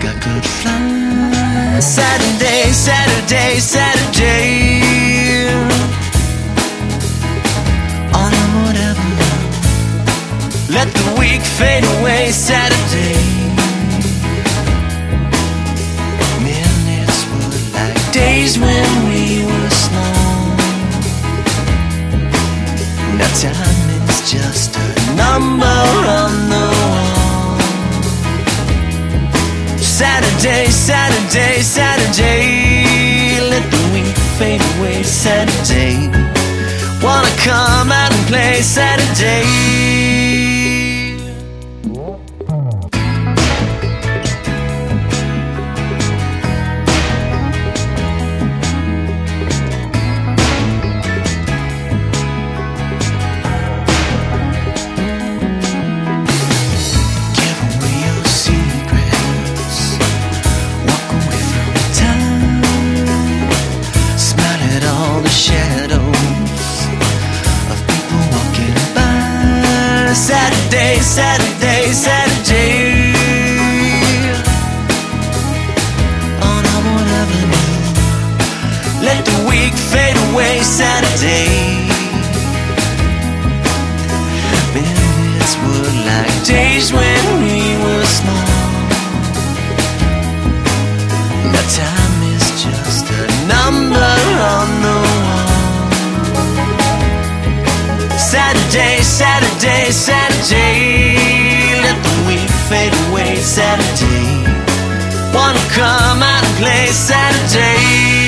I could fly. Saturday, Saturday, Saturday, on a whatever. Let the week fade away. Saturday, minutes were like days when we were small. Now time is just a number on the wall. Saturday, Saturday, Saturday, let the week fade away. Saturday, wanna come out and play. Saturday, Saturday, Saturday, Saturday, on a whatever. Let the week fade away. Saturday, minutes were like days when we were small. Now time is just a number on the wall. Saturday, Saturday, Saturday, let the week fade away. Saturday, wanna come out and play. Saturday,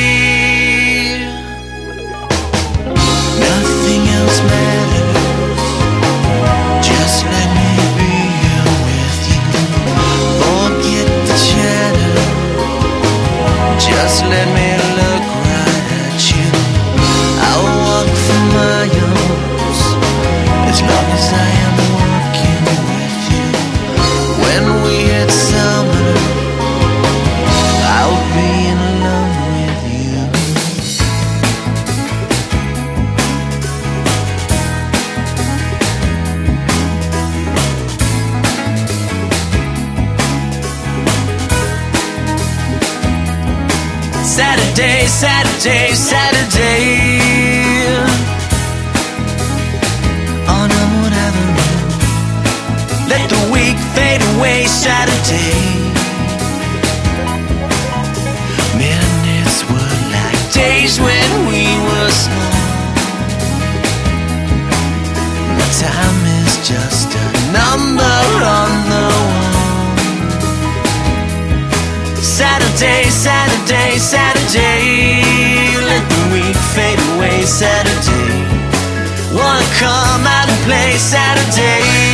nothing else matters. Just let me be here with you. Forget the chatter. Just let me look right at you. I'll walk for miles as long as I am walking with you. When we hit summer, I'll be in love with you. Saturday, Saturday, Saturday, on a whatever. Let the week fade away. Saturday, minutes were like days when we were small. The time is just a number on the wall. Saturday, Saturday, Saturday, let the week fade away. Saturday, wanna come out and play. Saturday.